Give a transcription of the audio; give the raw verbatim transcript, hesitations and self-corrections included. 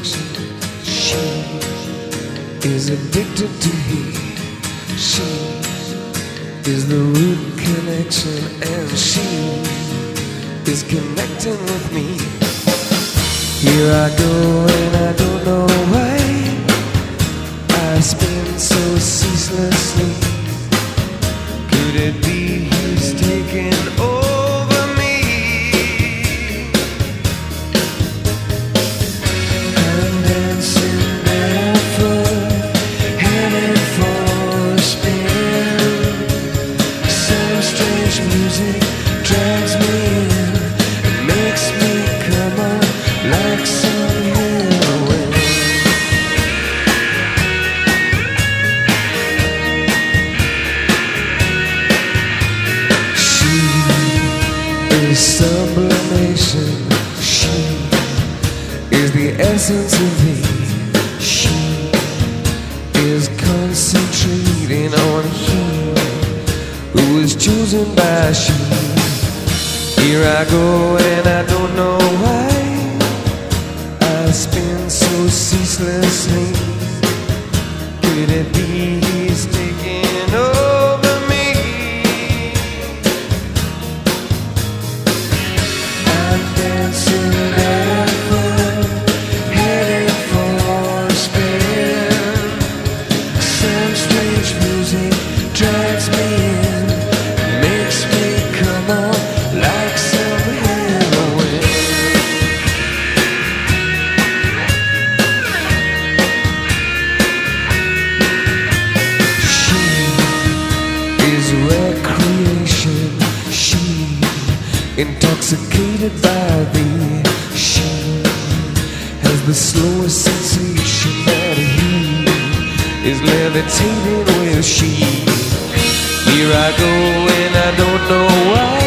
attraction. She is addicted to heat. She is the root connection, and she is connecting with me. Here I go and I don't know why I spin so ceaselessly. Could it be he's taking over me? I'm dancing barefoot, headed for a spin. Some strange music drags me in, it makes me come up like some heroin. She is sublimation. She is the essence of me. She is concentrating on him who is chosen by she. Here I go and I don't know why I spin so ceaselessly. Could it be he's taking over me? I'm dancing barefoot, headed for a spin. Some strange music drags me in, makes me come on like some heroin. She is recreation. She intoxicated by thee. She has the slowest sensation that he is levitating with she. Here I go and I don't know why